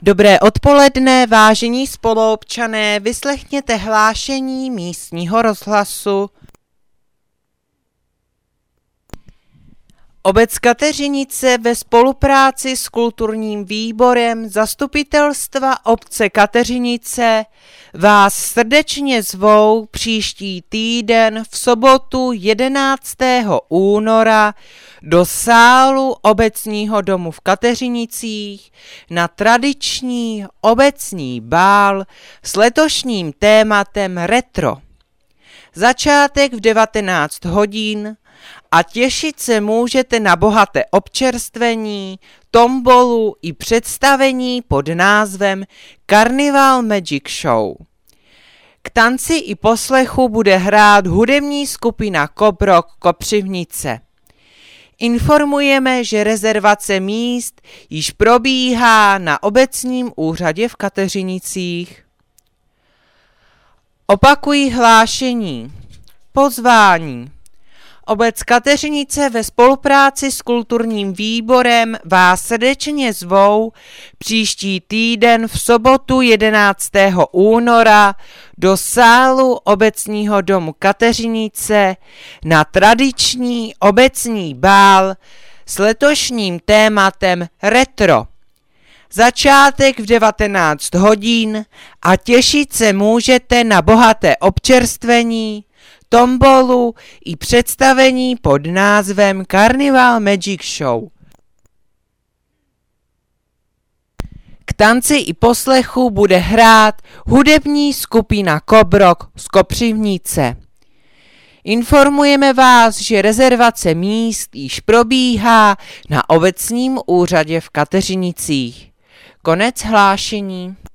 Dobré odpoledne, vážení spoluobčané, vyslechněte hlášení místního rozhlasu. Obec Kateřinice ve spolupráci s kulturním výborem Zastupitelstva obce Kateřinice vás srdečně zvou příští týden v sobotu 11. února do sálu Obecního domu v Kateřinicích na tradiční obecní bál s letošním tématem retro. Začátek v 19 hodin a těšit se můžete na bohaté občerstvení, tombolu i představení pod názvem Carnival Magic Show. K tanci i poslechu bude hrát hudební skupina Kobrok Kopřivnice. Informujeme, že rezervace míst již probíhá na obecním úřadě v Kateřinicích. Opakuji hlášení. Pozvání. Obec Kateřinice ve spolupráci s kulturním výborem vás srdečně zvou příští týden v sobotu 11. února do sálu Obecního domu Kateřinice na tradiční obecní bál s letošním tématem retro. Začátek v 19 hodin a těšit se můžete na bohaté občerstvení, tombolu i představení pod názvem Carnival Magic Show. K tanci i poslechu bude hrát hudební skupina Kobrok z Kopřivnice. Informujeme vás, že rezervace míst již probíhá na obecním úřadě v Kateřinicích. Konec hlášení.